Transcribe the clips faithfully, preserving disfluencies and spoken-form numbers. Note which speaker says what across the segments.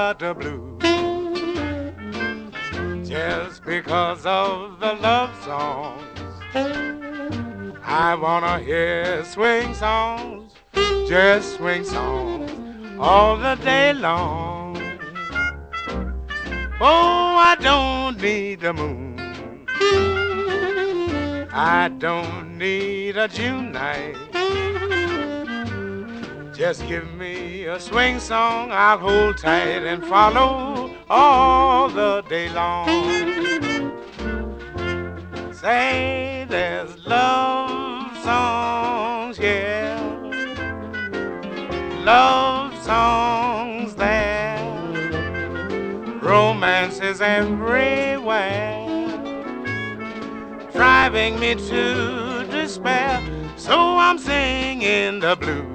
Speaker 1: got the blues. Just because of the love songs. I wanna hear swing songs, just swing songs all the day long. Oh, I don't need the moon, I don't need a June night. Just give me a swing song, I'll hold tight and follow all the day long. Say there's love songs, yeah, love songs there, romance is everywhere, driving me to despair, so I'm singing the blues.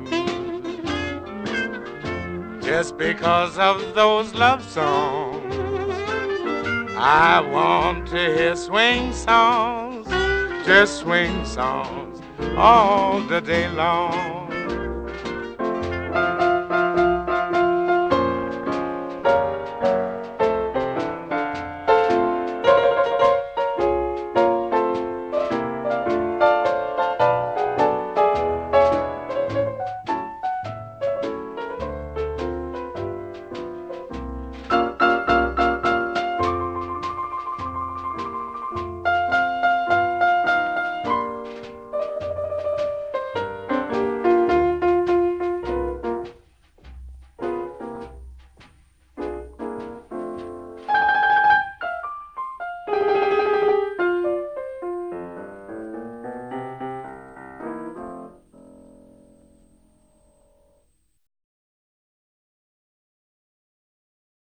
Speaker 1: Just because of those love songs, I want to hear swing songs, just swing songs all the day long.